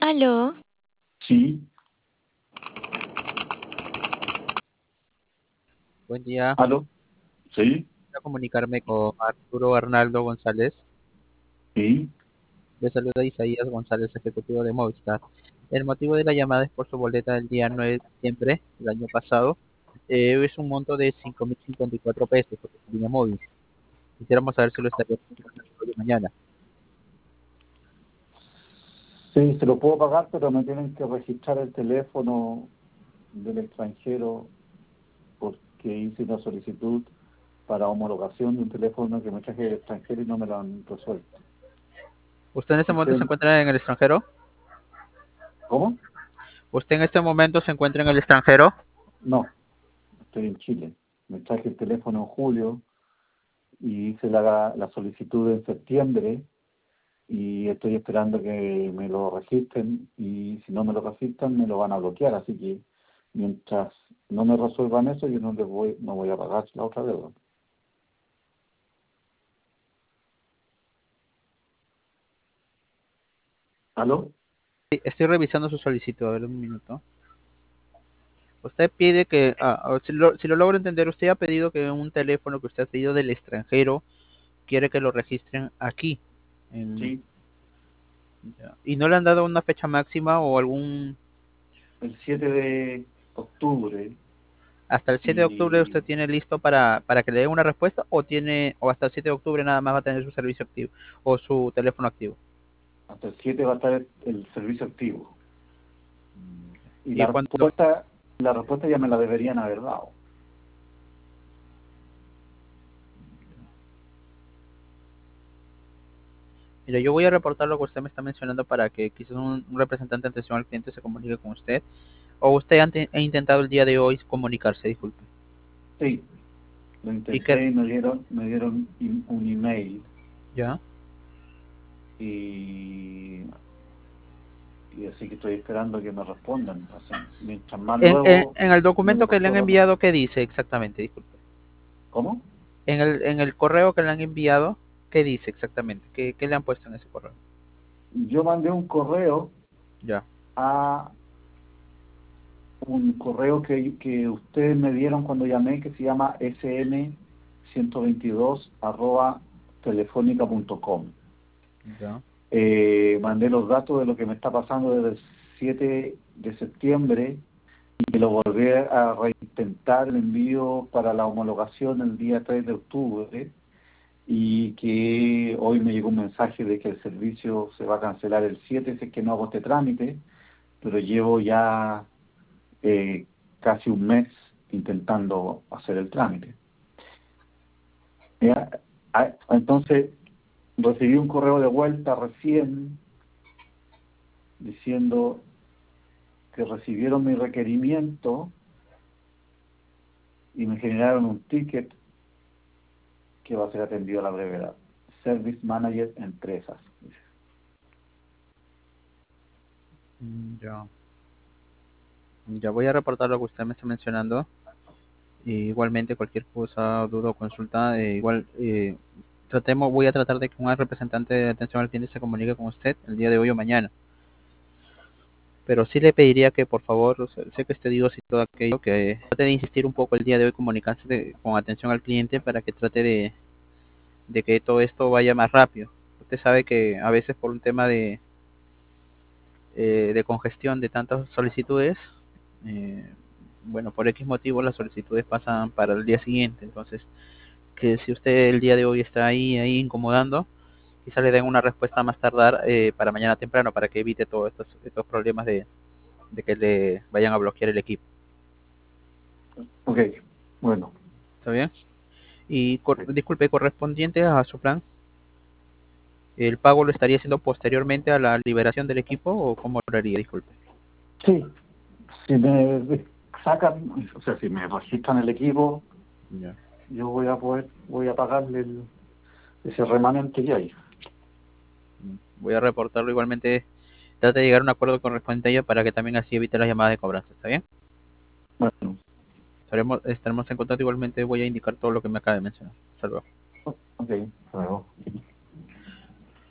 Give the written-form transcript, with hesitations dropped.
Aló, Sí, Buen día, aló, sí, voy a comunicarme con Arturo Arnaldo González. sí, Le saluda Isaías González, ejecutivo de Movistar. El motivo de la llamada es por su boleta del día 9 de diciembre del año pasado. Es un monto de 5.054 pesos por su línea móvil. Quisiéramos saber si lo estaría haciendo hoy o mañana. sí, se lo puedo pagar, pero me tienen que registrar el teléfono del extranjero porque hice una solicitud para homologación de un teléfono que me traje del extranjero y no me lo han resuelto. ¿Usted en este momento se Usted, encuentra en el extranjero? ¿cómo? ¿Usted en este momento se encuentra en el extranjero? No, estoy en Chile. Me traje el teléfono en julio y hice la solicitud en septiembre y estoy esperando que me lo registren y si no me lo registran me lo van a bloquear, así que mientras no me resuelvan eso yo no voy a pagar la otra deuda. ¿Aló? Sí, estoy revisando su solicitud, a ver un minuto. Usted pide que, si lo logro entender, usted ha pedido que un teléfono que usted ha pedido del extranjero quiere que lo registren aquí. en- Sí, ya. ¿Y no le han dado una fecha máxima o algún... el 7 de octubre Hasta el 7 de octubre y usted tiene listo para que le den una respuesta o hasta el 7 de octubre nada más va a tener su servicio activo o su teléfono activo? hasta el 7 va a estar el servicio activo. Y Y cuando... la respuesta ya me la deberían haber dado. Mire, yo voy a reportar lo que usted me está mencionando para que quizás un representante de atención al cliente se comunique con usted. O usted ha intentado el día de hoy comunicarse, disculpe. Sí, lo ¿Y qué? intenté y me dieron un email ¿Ya? y así que estoy esperando que me respondan. Así, mientras más En, en, luego en el me lo documento que le han resuelvan mejor. enviado, ¿qué dice exactamente? Disculpe. ¿Cómo? En el correo que le han enviado, ¿qué dice exactamente? ¿Qué le han puesto en ese correo? Yo mandé un correo Ya. a un correo que ustedes me dieron cuando llamé que se llama sm122 telefónica.com. Ya. Mandé los datos de lo que me está pasando desde el 7 de septiembre y lo volví a reintentar el envío para la homologación el día 3 de octubre y que hoy me llegó un mensaje de que el servicio se va a cancelar el 7 si es que no hago este trámite, pero llevo ya eh, casi un mes intentando hacer el trámite. ¿Ya? Entonces recibí un correo de vuelta recién diciendo que recibieron mi requerimiento y me generaron un ticket que va a ser atendido a la brevedad. Service Manager Empresas. Ya. Ya voy a reportar lo que usted me está mencionando. Igualmente, cualquier cosa, duda o consulta, voy a tratar de que un representante de atención al cliente se comunique con usted el día de hoy o mañana. Pero sí le pediría que, por favor, sé que usted dijo y todo aquello, que trate de insistir un poco el día de hoy, comunicarse con atención al cliente para que trate de que todo esto vaya más rápido. Usted sabe que a veces por un tema de congestión de tantas solicitudes, eh, bueno, por X motivo las solicitudes pasan para el día siguiente. Entonces, que si usted el día de hoy está ahí incomodando, quizá le den una respuesta más tardar para mañana temprano, para que evite todos estos problemas de que le vayan a bloquear el equipo. Ok, bueno. ¿Está bien? Y Sí, disculpe, correspondiente a su plan, ¿el pago lo estaría haciendo posteriormente a la liberación del equipo o cómo lo haría? Disculpe. sí, si me sacan, o sea, si me registran el equipo, Ya. yo voy a pagarle ese remanente que hay. Voy a reportarlo igualmente. Trate de llegar a un acuerdo correspondiente a ello para que también así evite las llamadas de cobranza. ¿Está bien? Bueno, Estaremos en contacto igualmente. Voy a indicar todo lo que me acaba de mencionar. Hasta luego. ok, luego.